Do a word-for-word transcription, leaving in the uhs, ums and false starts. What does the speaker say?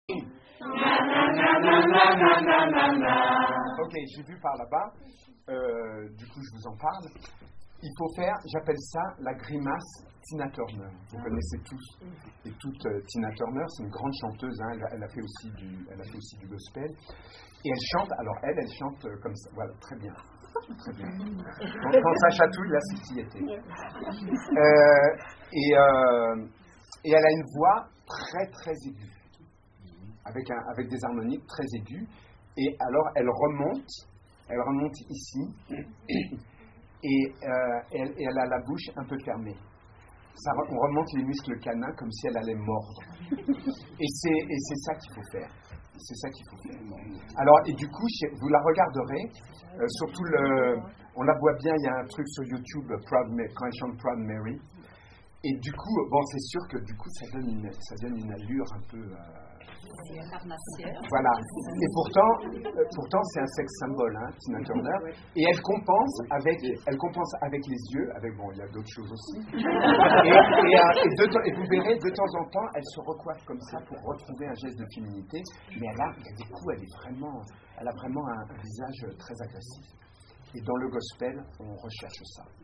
Ok, j'ai vu par là-bas. Euh, du coup, je vous en parle. Il faut faire, j'appelle ça la grimace Tina Turner. Vous connaissez tous et toutes euh, Tina Turner, c'est une grande chanteuse, hein, elle, elle, a fait aussi du, elle a fait aussi du gospel. Et elle chante, alors elle, elle chante euh, comme ça, voilà, très bien. Très bien. Donc quand ça chatouille, là, c'est qui était. Euh, et, euh, et elle a une voix très très aiguë, avec, un, avec des harmoniques très aiguës. Et alors elle remonte, elle remonte ici. Et, euh, elle, et elle a la bouche un peu fermée. Ça, on remonte les muscles canins comme si elle allait mordre. Et c'est, et c'est ça qu'il faut faire. C'est ça qu'il faut faire. Alors, et du coup, vous la regarderez, euh, surtout le... On la voit bien, il y a un truc sur YouTube, Proud Mary, quand elle chante Proud Mary. Et du coup, bon, c'est sûr que du coup, ça donne une, ça donne une allure un peu... Euh, voilà. Et pourtant, euh, pourtant c'est un sex symbole, hein, Tina Turner. Et elle compense avec, elle compense avec les yeux, avec bon, il y a d'autres choses aussi. Et, et, euh, et, de, et vous verrez, de temps en temps, elle se recoiffe comme ça pour retrouver un geste de féminité. Mais elle a, il y a des coups, elle est vraiment, elle a vraiment un, un visage très agressif. Et dans le gospel, on recherche ça.